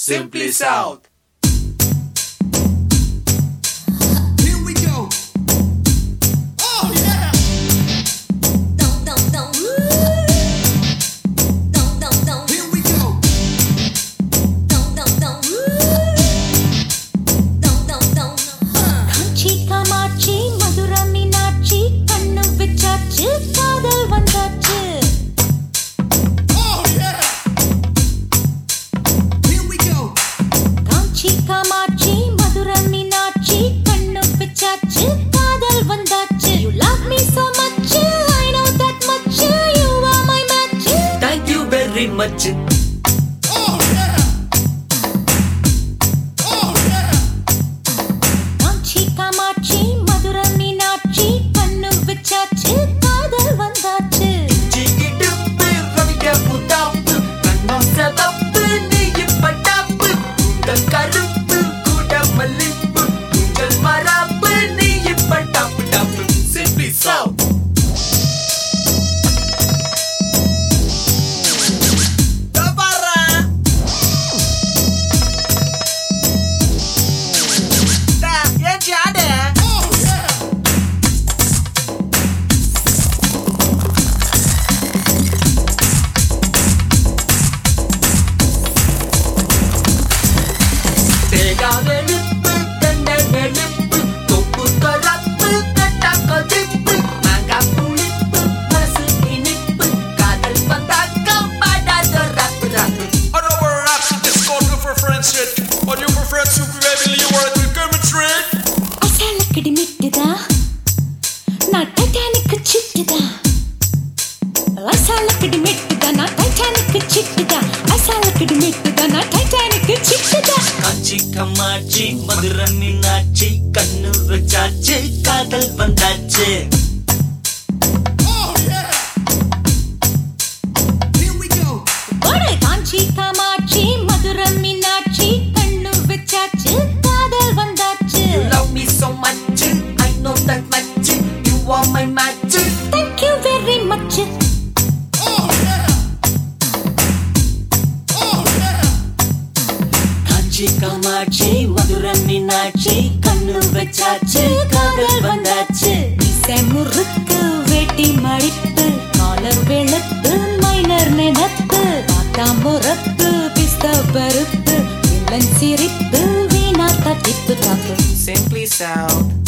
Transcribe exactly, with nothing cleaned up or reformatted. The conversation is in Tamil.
Simply South. Here we go. Oh yeah. Don't, don't, don't. Don't, don't, don't. Here we go. Don't, don't, don't. Don't, don't, don't. காஞ்சி காமாட்சி மதுரை மீனாட்சி கண்ணு வச்சாச்சு காதல் வந்தாச்சு. Oh yeah. Here we go. காஞ்சி காமாட்சி மதுரை மீனாட்சி கண்ணு வச்சாச்சு காதல் வந்தாச்சு. You love me so much, I know that much, you are my match. Thank you very much. Oh yeah. Oh yeah. காஞ்சி காமாட்சி மதுரை மீனாட்சி கண்ணு வச்சாச்சு காதல் வந்தாச்சு. ஜிகிடுப்பு ரவிக்க புதாப்பு கண்ணம் செவப்பு நீயும் பட்டாப்பு உங்கள் கருப்பு கூட மல்லிப்பு உங்கள் மராப்பு நீயும் பட்டாப்பு டாப்பு. Simply South. Oh yeah. தேங்காய் வெளுப்பு தென்னை வெளுப்பு தொப்பு கலப்பு கட்டா கதிப்பு மாங்காய் புளிப்பு மனசு இனிப்பு காதல் வந்தாக்க பாடாத ரப்பு ரப்பு. I know we're rap, this is called for friends shit. But you prefer to be able you are to come and trade. அசாலக்கடி மிட்டுதா நான் டைட்டானிக் சிட்டுதா. அசாலக்கடி மிட்டுதா நான் டைட்டானிக் சிட்டுதா. அசாலக்கடி மிட்டுதா நான் டைட்டானிக் சிட்டுதா. காஞ்சி காமாட்சி மதுரை மீனாட்சி கண்ணு வச்சாச்சு காதல் வந்தாச்சு. Oh yeah. Here we go. ஒரு காஞ்சி காமாட்சி மதுரை மீனாட்சி கண்ணு வச்சாச்சு காதல் வந்தாச்சு. You love me so much, I know that much, you are my match. Thank you very much. Oh yeah. Oh yeah. காஞ்சி காமாட்சி மதுரை மீனாட்சி கண்ணு வச்சாச்சு காதல் வந்தாச்சு. மீசை முறுக்கு வேட்டி மடிப்பு காலர் வெளுத்து மைனர் நினைப்பு பார்த்தா முறப்பு பிஸ்த பருப்பு வில்லன் சிரிப்பு வீணா தட்டிப்பு தப்பு. Simply South.